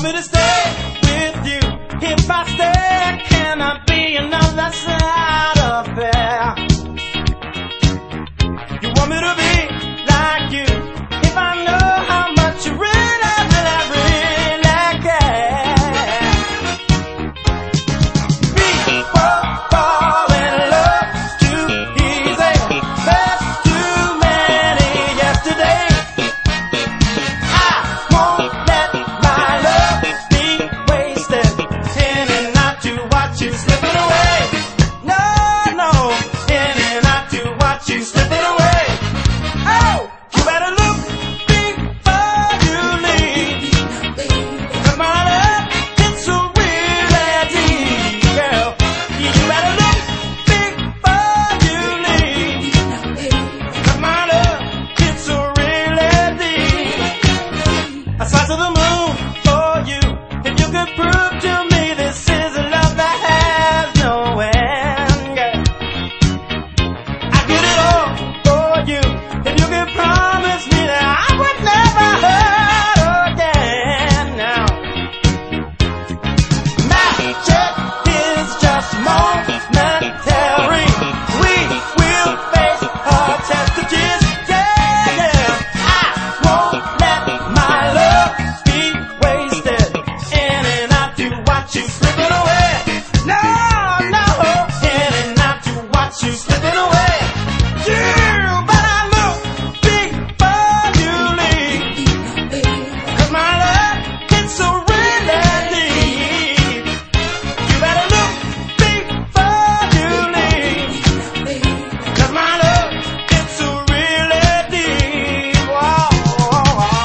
me to stay with you? If I stay, can I be another side affair? You want me to be like you? If I know how much you really, really, really care. People fall in love too easy. There's too many yesterdays. I won't let my love be wasted. In and out to watch you slipping away. No, no, in and out to watch you slipping away. Oh, you better look before you leave. 'Cause my love, it's so really deep, girl. You better look before you leave. 'Cause my love, it's so really deep. A slice of the moon for you. If you could prove to me this is a love that has no end, girl. I give it all for you. If you could promise me that I would never hurt again. Now, magic is just momentary. We will face a test of tears. Yeah, yeah. I won't let my love be wasted. In and out to watch you slipping away. No, no, in and out to watch you slipping away. You better look before you leave. 'Cause my love, it's so really deep. You better look before you leave. 'Cause my love, it's so really deep. Whoa, whoa, whoa.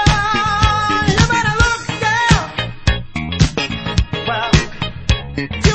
Oh, you better look, girl. Well,